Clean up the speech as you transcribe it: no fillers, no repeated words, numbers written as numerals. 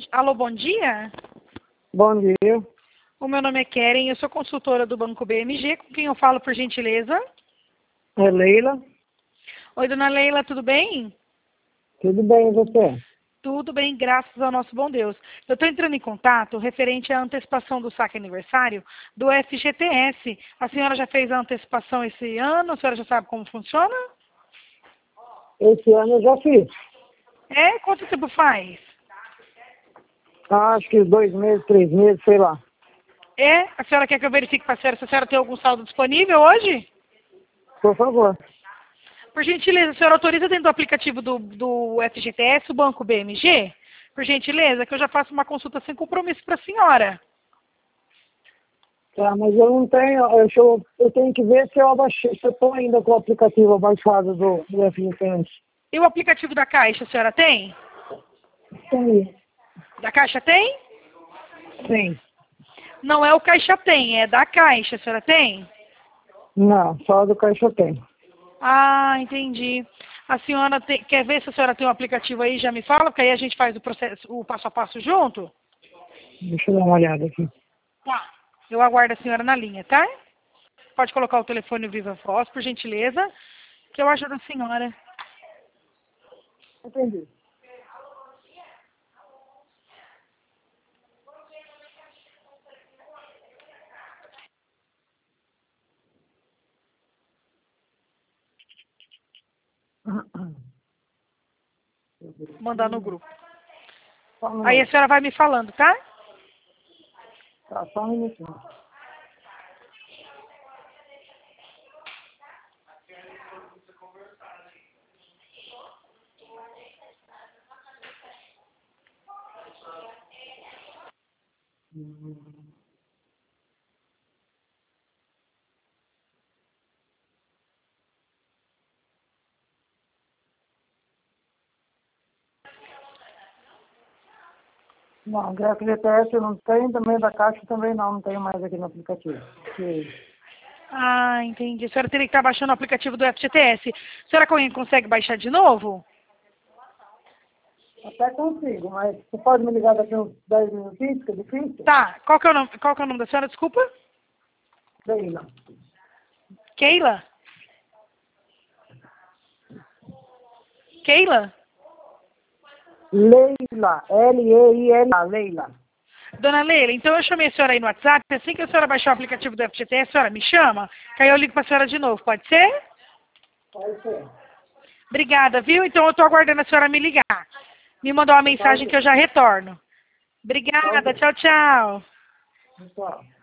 Alô, bom dia. Bom dia, O meu nome é Keren, eu sou consultora do Banco BMG, com quem eu falo, por gentileza? é Leila. Oi, dona Leila, tudo bem? Tudo bem, e você? Tudo bem, graças ao nosso bom Deus. Eu estou entrando em contato referente à antecipação do saque aniversário do FGTS. A senhora já fez a antecipação esse ano? A senhora já sabe como funciona? Esse ano eu já fiz. É? Quanto tempo faz? Acho que 2 meses, 3 meses, sei lá. É? A senhora quer que eu verifique para a senhora se a senhora tem algum saldo disponível hoje? Por favor. Por gentileza, a senhora autoriza dentro do aplicativo do FGTS o Banco BMG? Por gentileza, que eu já faço uma consulta sem compromisso para a senhora. Tá, mas eu não tenho, eu tenho que ver se eu abaixei, se eu estou ainda com o aplicativo abaixado do FGTS. E o aplicativo da Caixa, a senhora tem? Sim. Da Caixa tem? Sim. Não é o Caixa Tem, é da Caixa, a senhora tem? Não, só do Caixa tem. Ah, entendi. A senhora quer ver se a senhora tem o aplicativo aí, já me fala, porque aí a gente faz o processo, o passo a passo junto? Deixa eu dar uma olhada aqui. Tá. Eu aguardo a senhora na linha, tá? Pode colocar o telefone Viva Voz, por gentileza, que eu ajudo a senhora. Entendi. Mandar no grupo. Só um Aí a minuto. senhora vai me falando, tá? Tá, só um minutinho. Não, do FGTS eu não tenho, também da Caixa também não tenho mais aqui no aplicativo. Porque Ah, entendi. A senhora teria que estar baixando o aplicativo do FGTS. A senhora consegue baixar de novo? até consigo, mas você pode me ligar daqui uns 10 minutinhos, fica difícil? Tá. Qual que é o nome da senhora? Desculpa. Leila. Keila? Keila? Leila, Leila, Leila. Dona Leila, então eu chamei a senhora aí no WhatsApp. Assim que a senhora baixar o aplicativo do FGTS, a senhora me chama, que aí eu ligo para a senhora de novo. Pode ser? Pode ser. Obrigada, viu? Então eu estou aguardando a senhora me ligar. Me mandar uma Pode mensagem que ser. eu já retorno. Pode Obrigada. ser. Tchau, tchau. Pessoal.